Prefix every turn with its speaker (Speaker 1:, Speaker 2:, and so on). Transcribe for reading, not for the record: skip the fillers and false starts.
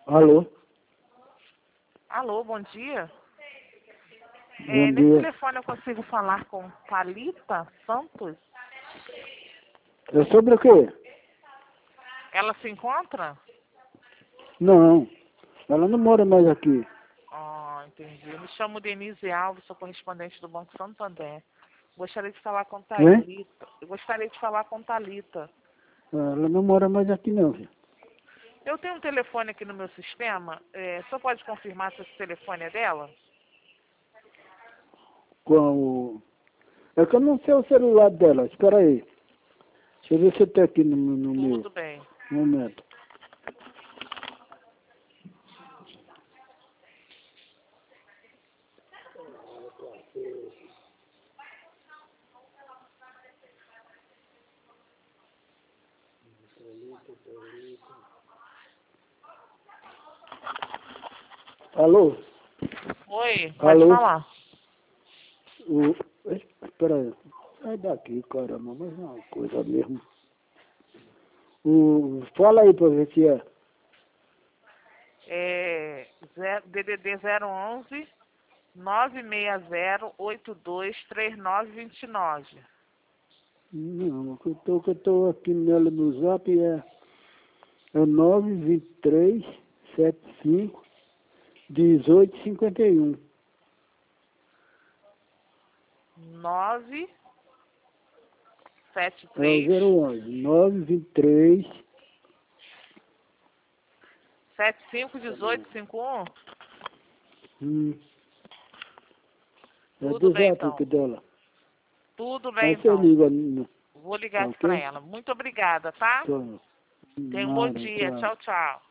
Speaker 1: Alô?
Speaker 2: Alô, bom dia.
Speaker 1: Bom
Speaker 2: Nesse
Speaker 1: dia.
Speaker 2: telefone eu consigo falar com Thalita Santos?
Speaker 1: É sobre o quê?
Speaker 2: Ela se encontra?
Speaker 1: Não, ela não mora mais aqui.
Speaker 2: Entendi. Eu me chamo Denise Alves, sou correspondente do Banco Santander. Gostaria de falar com
Speaker 1: Hein?
Speaker 2: Thalita. Eu gostaria de falar com Thalita.
Speaker 1: Ela não mora mais aqui não, filho.
Speaker 2: Eu tenho um telefone aqui no meu sistema. O senhor pode confirmar se esse telefone é dela?
Speaker 1: É que eu não sei o celular dela, espera aí. Deixa eu ver se tá aqui no meu
Speaker 2: Tudo bem.
Speaker 1: momento. Alô?
Speaker 2: Oi, pode
Speaker 1: Alô?
Speaker 2: falar.
Speaker 1: Espera aí. Sai daqui, caramba, mas é uma coisa mesmo. Fala aí pra ver se é.
Speaker 2: DDD 011 960 823929.
Speaker 1: Não, o que eu tô aqui nela no zap é 923 75 1851.
Speaker 2: 973
Speaker 1: É o 011 923
Speaker 2: 751851.
Speaker 1: É
Speaker 2: Tudo
Speaker 1: do
Speaker 2: bem,
Speaker 1: zap
Speaker 2: então.
Speaker 1: aqui dela.
Speaker 2: Tudo bem,
Speaker 1: Aí você
Speaker 2: então.
Speaker 1: liga,
Speaker 2: Vou ligar
Speaker 1: tá
Speaker 2: aqui para
Speaker 1: ok?
Speaker 2: ela. Muito obrigada, tá?
Speaker 1: Então,
Speaker 2: Tenha um bom
Speaker 1: nada,
Speaker 2: dia.
Speaker 1: tchau.
Speaker 2: Tchau, tchau.